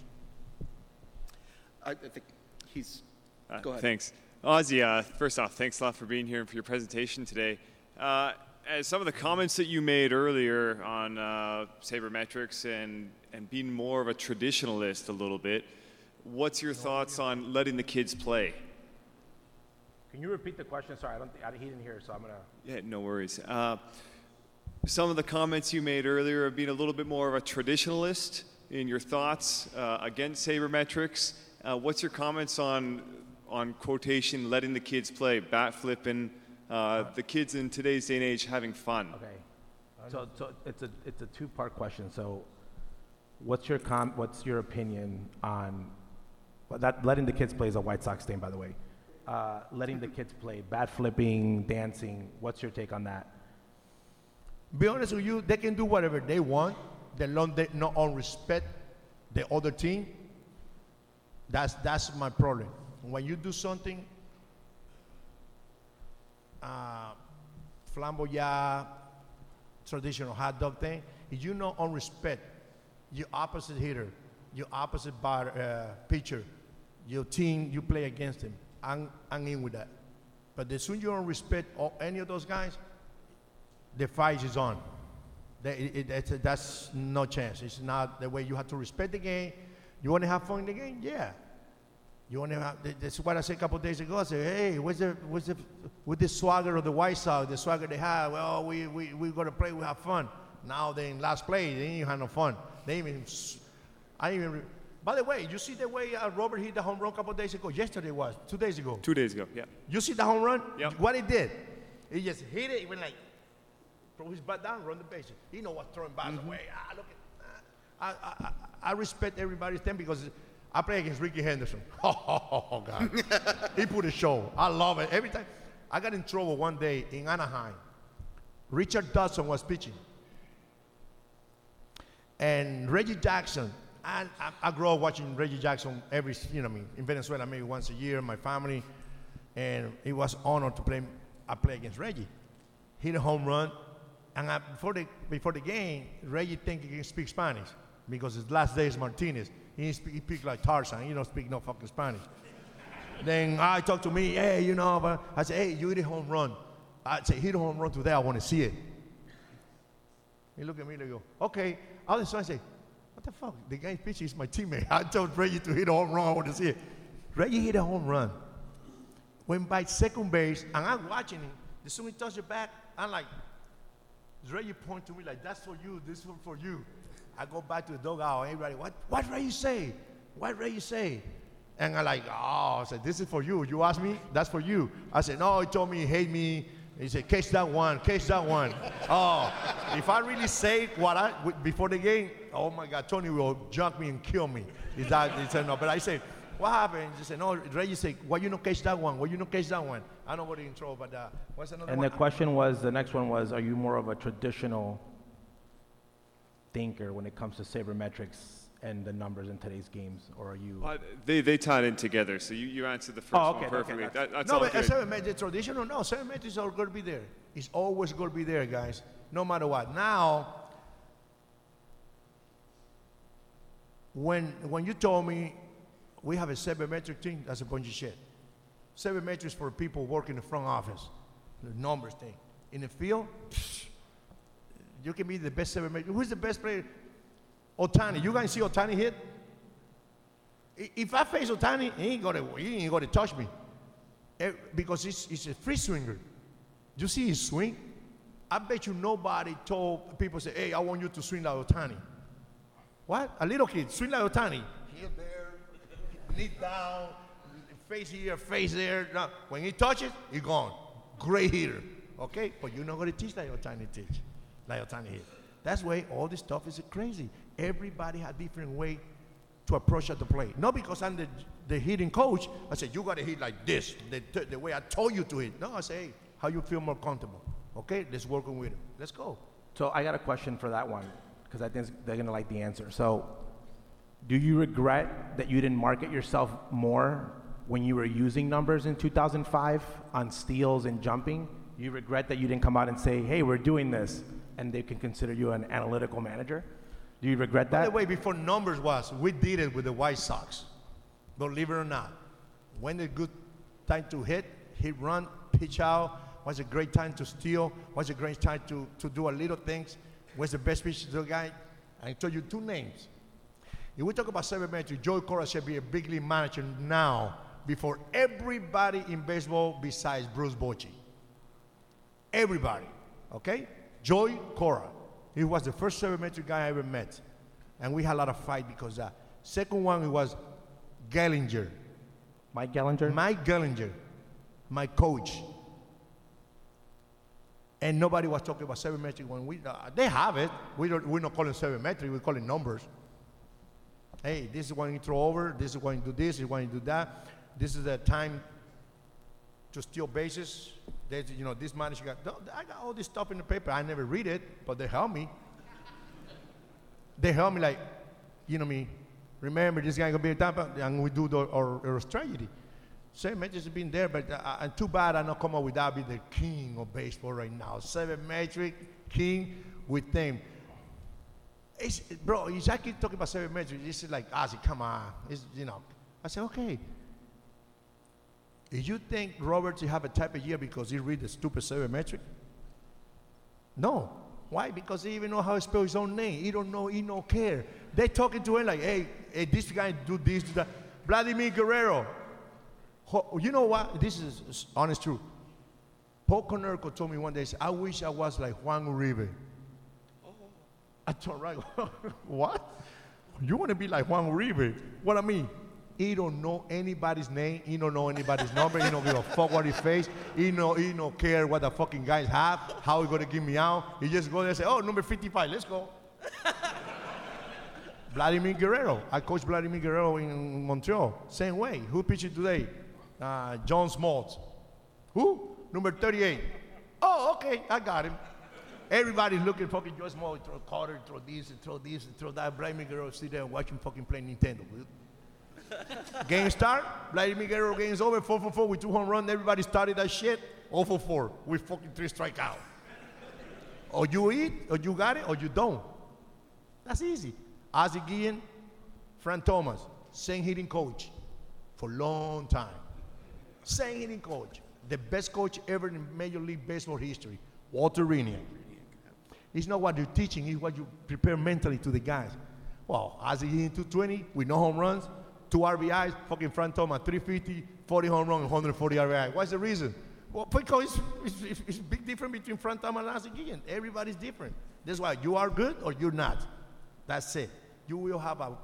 I think he's. Go ahead. Thanks. Ozzie, first off, thanks a lot for being here and for your presentation today. As some of the comments that you made earlier on sabermetrics and being more of a traditionalist a little bit, what's your thoughts on letting the kids play? Can you repeat the question? Sorry, he didn't hear, so I'm gonna. Yeah, no worries. Some of the comments you made earlier of being a little bit more of a traditionalist in your thoughts against sabermetrics. What's your comments on quotation, letting the kids play, bat flipping, the kids in today's day and age having fun? Okay. So it's a two-part question. So, what's your opinion on that? Letting the kids play is a White Sox thing, by the way. Letting the kids play, bat flipping, dancing. What's your take on that? Be honest with you, they can do whatever they want. They not all respect the other team. That's my problem. When you do something, flamboyant, traditional hot dog thing, if you not on respect your opposite hitter, your opposite pitcher, your team you play against him, I'm in with that. But as soon as you don't respect any of those guys, the fight is on. That's no chance. It's not the way. You have to respect the game. You want to have fun in the game? Yeah. You want to have. That's what I said a couple of days ago. I said, hey, with the swagger of the White Sox, the swagger they have. Well, we going to play. We have fun. Now they in last place. They ain't have no fun. By the way, you see the way Robert hit the home run a couple of days ago? Yesterday was, 2 days ago. 2 days ago, yeah. You see the home run? Yep. What he did? He just hit it. He went like, throw his bat down, run the bases. He know what throwing bats away. Look at I respect everybody's thing because I play against Ricky Henderson. Oh, God. He put a show. I love it. Every time. I got in trouble one day in Anaheim. Richard Dawson was pitching. And Reggie Jackson, I grew up watching Reggie Jackson in Venezuela maybe once a year, my family, and it was honored to play against Reggie. Hit a home run, and before the game, Reggie think he can speak Spanish because his last day is Martinez. He speak like Tarzan. He don't speak no fucking Spanish. Then I talk to me, hey, you know, but I say, hey, you hit a home run. I say, hit a home run today, I want to see it. He look at me and go, okay. All of a sudden I say, what the fuck? The guy pitching is my teammate. I told Reggie to hit a home run, I want to see it. Reggie hit a home run. Went by second base, and I'm watching him. The soon he touched the bat, I'm like, Reggie point to me like, that's for you, this is for you. I go back to the dugout, everybody, what Reggie say? What Reggie say? And I'm like, oh, I said, this is for you. You asked me, that's for you. I said, no, he told me he hate me. He said, catch that one. Oh, if I really say before the game, oh my God, Tony will junk me and kill me. He said, no, but I said, what happened? He said, no, Reggie said, why you not catch that one? I don't want to intro, but what's another one? And the next one was, are you more of a traditional thinker when it comes to sabermetrics and the numbers in today's games, or are you? They tied in together, so you answered the first one perfectly. Okay, that's no, all but good. 7-metric traditional, no, 7-metrics are going to be there. It's always going to be there, guys, no matter what. Now, when you told me we have a 7-metric thing, that's a bunch of shit. 7-metrics for people working in the front office, the numbers thing. In the field, you can be the best 7-metric. Who's the best player? Ohtani. You guys see Ohtani hit? If I face Ohtani, he ain't gonna touch me, because he's a free swinger. You see his swing? I bet you nobody told people, say, hey, I want you to swing like Ohtani. What? A little kid, swing like Ohtani. Here, there, knee down, face here, face there. No. When he touches, he's gone. Great hitter. Okay? But you're not going to teach like Ohtani teach, like Ohtani hit. That's why all this stuff is crazy. Everybody has different way to approach at the plate. Not because I'm the hitting coach. I say, you got to hit like this, the way I told you to hit. No, I say, hey, how you feel more comfortable? Okay, let's work on with it. Let's go. So I got a question for that one, because I think they're going to like the answer. So do you regret that you didn't market yourself more when you were using numbers in 2005 on steals and jumping? You regret that you didn't come out and say, hey, we're doing this, and they can consider you an analytical manager? Do you regret that? By the way, before numbers we did it with the White Sox. Believe it or not. When a good time to hit, run, pitch out, was a great time to steal, was a great time to do a little things, was the best pitch to the guy. I told you two names. If we talk about 7-metric, Joey Cora should be a big league manager now before everybody in baseball besides Bruce Bochy. Everybody, okay? Joey Cora. He was the first 7-metric guy I ever met. And we had a lot of fight because that. Second one, it was Gellinger. Mike Gellinger? Mike Gellinger, my coach. And nobody was talking about 7-metric when they have it. We're not calling 7-metric, we call it numbers. Hey, this is when you throw over, this is when you do this, this is when you do that. This is the time to steal bases. There's, this manager I got all this stuff in the paper. I never read it, but they help me. They help me like, me. Remember, this guy gonna be a Tampa, and we do our strategy. 7-metric has been there, but and too bad I not come up with that. Be the king of baseball right now. 7-metric king with them. Bro, I keep talking about 7-metric. This is like, Ozzy, come on. I said, okay. If you think Robert should have a type of year because he read the stupid 7-metric? No. Why? Because he even know how to spell his own name. He don't know, he don't care. They talking to him like, hey, this guy do this, do that. Vladimir Guerrero. You know what? This is honest truth. Paul Konerko told me one day, I wish I was like Juan Uribe. I told right, what? You want to be like Juan Uribe? What I mean? He don't know anybody's name. He don't know anybody's number. He don't give a fuck what he face. He don't care what the fucking guys have. How he gonna give me out? He just go there and say, oh, number 55, let's go. Vladimir Guerrero. I coached Vladimir Guerrero in Montreal. Same way. Who pitched today? John Smoltz. Who? Number 38. Oh, okay, I got him. Everybody's looking fucking John Smoltz. Throw Carter, throw this, and throw this, and throw that. Vladimir Guerrero sit there and watch him fucking play Nintendo. Game start, Vladimir Guerrero game's over, 4-for-4 with 2 home runs. Everybody started that shit, 0-for-4 with fucking 3 strikeouts. Or you eat, or you got it, or you don't. That's easy. Ozzie Guillen, Frank Thomas, same hitting coach for a long time. Same hitting coach, the best coach ever in Major League Baseball history, Walter Rini. It's not what you're teaching, it's what you prepare mentally to the guys. Well, as he hitting 220 with no home runs, 2 RBIs, fucking Frank Thomas, 350, 40 home runs, 140 RBI. What's the reason? Well, because it's a big difference between Frank Thomas and Lance Guillen. Everybody's different. That's why you are good or you're not. That's it. You will have a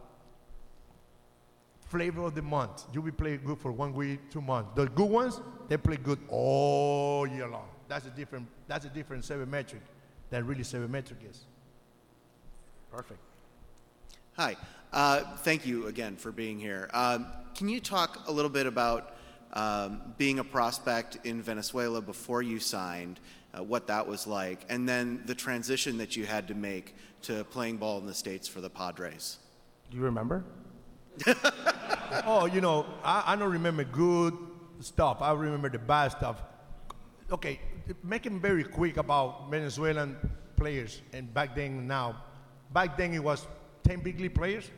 flavor of the month. You will play good for 1 week, 2 months. The good ones, they play good all year long. That's a different sabermetric than really sabermetric is. Perfect. Hi. Thank you again for being here. Can you talk a little bit about being a prospect in Venezuela before you signed, what that was like, and then the transition that you had to make to playing ball in the States for the Padres? Do you remember? Oh, I don't remember good stuff. I remember the bad stuff. Okay, make it very quick about Venezuelan players and back then and now. Back then it was 10 big league players.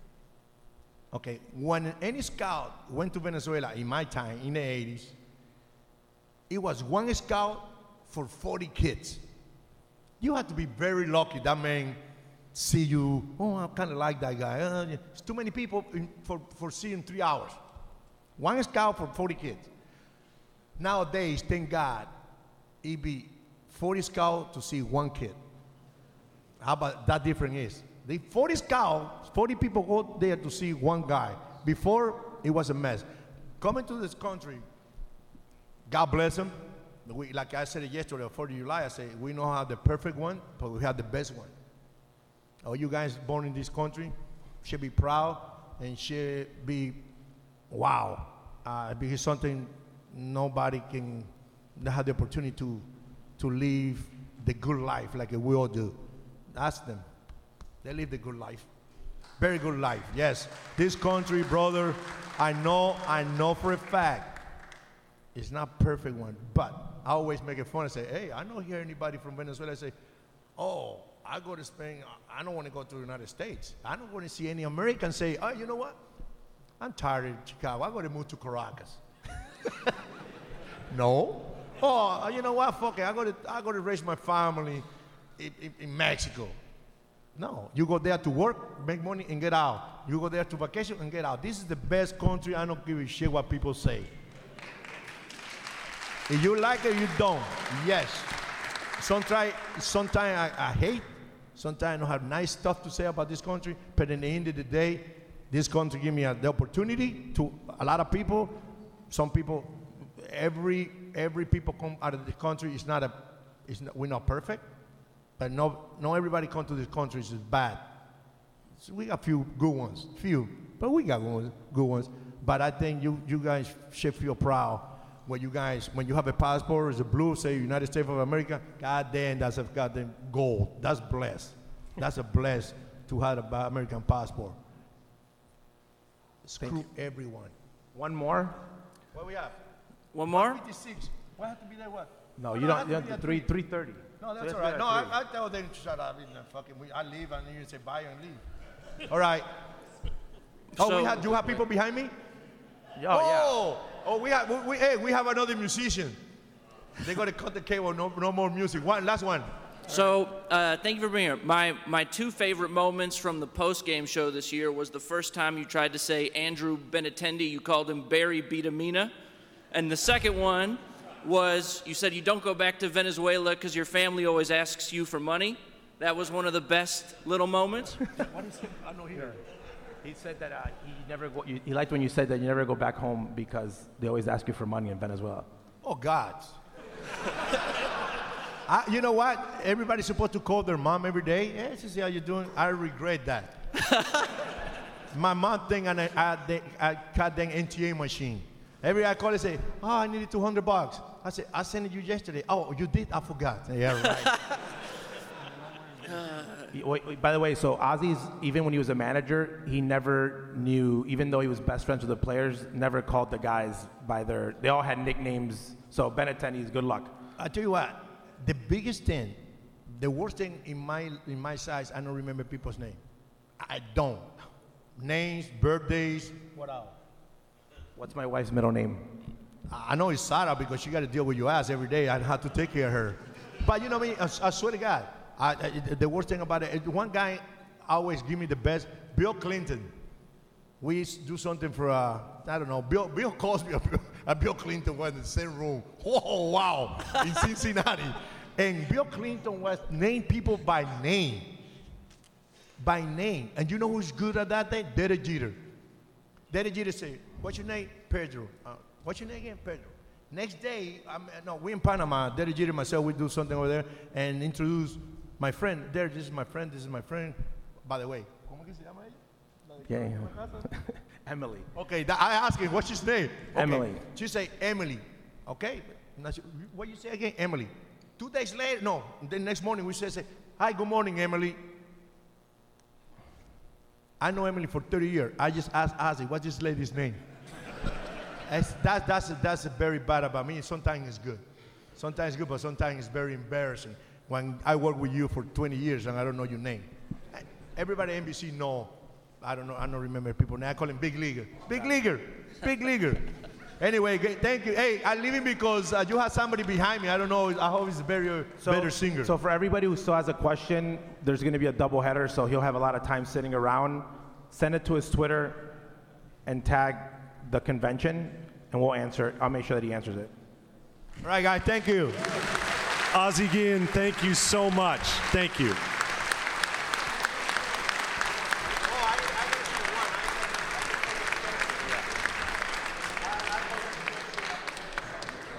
Okay, when any scout went to Venezuela in my time, in the 80s, it was 1 scout for 40 kids. You had to be very lucky that man see you, oh, I kind of like that guy. It's too many people for seeing 3 hours. 1 scout for 40 kids. Nowadays, thank God, it be 40 scouts to see 1 kid. How about that difference is? The 40 scouts, 40 people go there to see 1 guy. Before, it was a mess. Coming to this country, God bless them. Like I said yesterday, 4th of July, I said, we don't have the perfect one, but we have the best one. All you guys born in this country should be proud and should be, wow. Because something nobody can have the opportunity to live the good life like we all do. Ask them. They live the good life. Very good life, yes. This country, brother, I know for a fact, it's not perfect one, but I always make it fun and say, hey, I don't hear anybody from Venezuela say, oh, I go to Spain, I don't want to go to the United States. I don't want to see any American say, oh, you know what? I'm tired of Chicago, I got to move to Caracas. No. Oh, you know what? Fuck it, I got to raise my family in Mexico. No, you go there to work, make money, and get out. You go there to vacation and get out. This is the best country. I don't give a shit what people say. If you like it, you don't. Yes. Sometimes I hate. Sometimes I don't have nice stuff to say about this country. But in the end of the day, this country give me the opportunity to a lot of people. Some people, every people come out of the country. We're not perfect. But not everybody come to this country is bad. So we got few good ones, but we got good ones. But I think you guys should feel proud when you have a passport, it's a blue, say United States of America. God damn, that's a goddamn gold. That's blessed. That's a blessed to have an American passport. Screw everyone. One more? What we have? One more? 56. What have to be there? What? No, you don't. You have to 3:30. No, that's all right. No, I tell them to shut up. I leave and you say bye and leave. All right. Oh, you have people behind me? We have another musician. They got to cut the cable. No more music. Last one. So, thank you for being here. My 2 favorite moments from the post-game show this year was the first time you tried to say Andrew Benintendi. You called him Barry Beatamina. And the second one was you said you don't go back to Venezuela because your family always asks you for money. That was one of the best little moments. What is it? I don't hear. He said that he liked when you said that you never go back home because they always ask you for money in Venezuela. Oh, God. You know what? Everybody's supposed to call their mom every day. Hey, see how you doing? I regret that. My mom think I got the NTA machine. I call and say, oh, I needed $200. I said, I sent it you yesterday. Oh, you did? I forgot. Yeah, right. By the way, so Ozzy's, even when he was a manager, he never knew, even though he was best friends with the players, never called the guys by they all had nicknames. So Benintendi's, good luck. I tell you what, the biggest thing, the worst thing in my size, I don't remember people's name. I don't. Names, birthdays, what else? What's my wife's middle name? I know it's Sarah because she got to deal with your ass every day. I have to take care of her. But you know what I mean? I swear to God, the worst thing about it, one guy always give me the best, Bill Clinton. We used to do something for, I don't know, Bill calls me Bill Clinton was in the same room. Oh, wow, in Cincinnati. And Bill Clinton was named people by name. By name. And you know who's good at that thing? Derek Jeter. Derek Jeter say, what's your name? Pedro. What's your name again? Pedro. Next day, we in Panama. Derek Jeter and myself, we do something over there and introduce my friend. Derek, this is my friend. This is my friend. By the way, ¿cómo que se llama ella? Yeah. Emily. Okay, I asked her, what's his name? Okay. Emily. She say, Emily. Okay. Now what you say again? Emily. 2 days later, no, the next morning we say, hi, good morning, Emily. I know Emily for 30 years. I just asked Ozzy, what's this lady's name? That's very bad about me. Sometimes it's good. Sometimes it's good, but sometimes it's very embarrassing. When I work with you for 20 years and I don't know your name. Everybody at NBC know. I don't know. I don't remember people now. I call him Big Leaguer. Big Leaguer. Big Leaguer. Anyway, thank you. Hey, I'm leaving because you have somebody behind me. I don't know. I hope he's a better singer. So for everybody who still has a question, there's going to be a doubleheader, so he'll have a lot of time sitting around. Send it to his Twitter and tag the convention, and we'll answer it. I'll make sure that he answers it. All right, guys. Thank you. Ozzie Guillen, thank you so much. Thank you.